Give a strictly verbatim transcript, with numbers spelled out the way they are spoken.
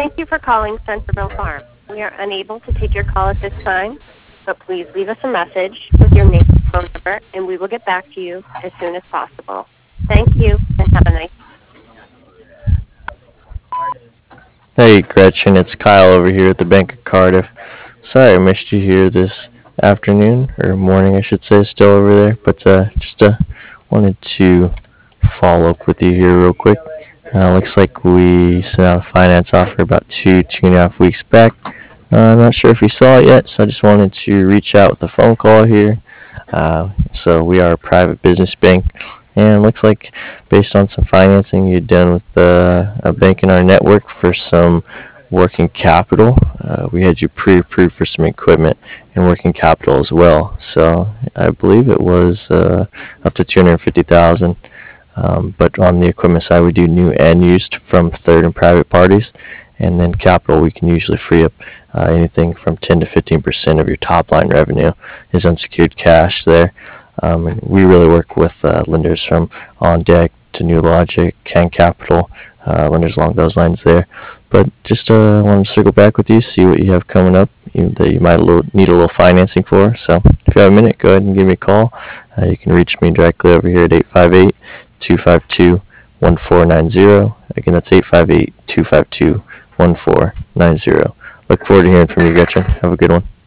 Thank you for calling Centerville Farm. We are unable to take your call at this time, but please leave us a message with your name and phone number, and we will get back to you as soon as possible. Thank you, and have a nice Hey Gretchen, it's Kyle over here at the Bank of Cardiff. Sorry I missed you here this afternoon, or morning I should say, still over there, but uh, just uh, wanted to follow up with you here real quick. Uh, looks like we sent out a finance offer about two, two and a half weeks back. Uh, I'm not sure if you saw it yet, so I just wanted to reach out with a phone call here. Uh, so we are a private business bank, and it looks like based on some financing you'd done with uh, a bank in our network for some working capital, uh, we had you pre-approved for some equipment and working capital as well. So I believe it was uh, up to two hundred fifty thousand dollars. Um, but on the equipment side, we do new and used from third and private parties. And then capital, we can usually free up uh, anything from ten to fifteen percent of your top line revenue is unsecured cash there. Um, and we really work with uh, lenders from On Deck to New Logic, Can Capital, uh, lenders along those lines there. But just uh, wanted to circle back with you, see what you have coming up you, that you might a little, need a little financing for. So if you have a minute, go ahead and give me a call. Uh, you can reach me directly over here at eight five eight, two five two, one four nine zero. Again, that's eight five eight, two five two, one four nine zero. Look forward to hearing from you, Gretchen. Have a good one.